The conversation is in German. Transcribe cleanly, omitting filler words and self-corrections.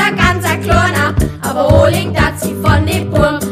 ganz kleiner, aber wo liegt das sie von die Pum?